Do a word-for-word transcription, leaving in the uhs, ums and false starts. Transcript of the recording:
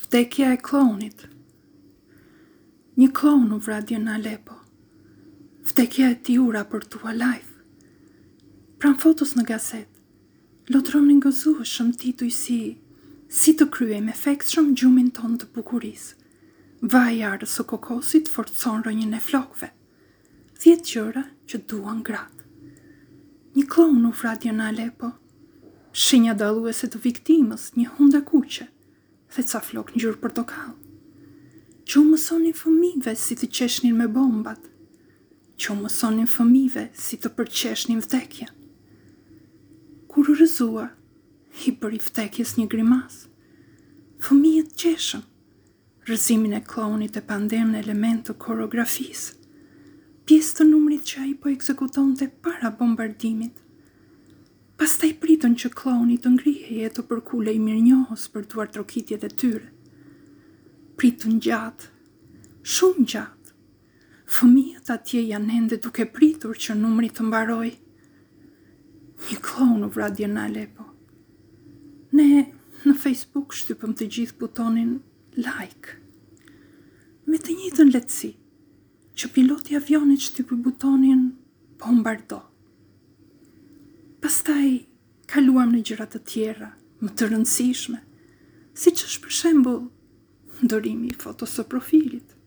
Vdekja e klonit. Një klon u vradje në Alepo. Vdekja e tij ura për tua live. Pran fotos në gazet, lotron një gëzueshëm tituj si si të kryejmë efektshëm gjumin ton të bukurisë. Vaj arës së kokosit forcon rënjën e flokëve. Dhjetë gjëra që duan gratë. Një klon u vradje në Alepo. Shenja dalluese të viktimës, një hunde kuqe dhe ca flok ngjyrë portokall. Që u mësonin fëmijëve si të qeshnin me bombat. Që u mësonin fëmijëve si të përqeshnin vdekjen. Kur u rrëzua, i bëri vdekjes një grimas. Fëmijët qeshën. Rrëzimin e klonit e pandem në element të koreografisë. Pjesë të numrit që ai po ekzekutonte para bombardimit. Pastaj pritën që kloni të ngrihej e të përkulej mirënjohës për duar trokitjet e tyre. Pritën gjatë, shumë gjatë. Fëmijët atje janë ende duke pritur që numri të mbaroj. Një klon u vradje në Alepo. Ne në Facebook shtypëm të gjithë butonin like. Me të njëjtën lehtësi që piloti i avionit shtypi butonin bombardo. Pastaj kaluam në gjëra të tjera, më të rëndësishme, siç është për shembull ndërimi i fotos së profilit.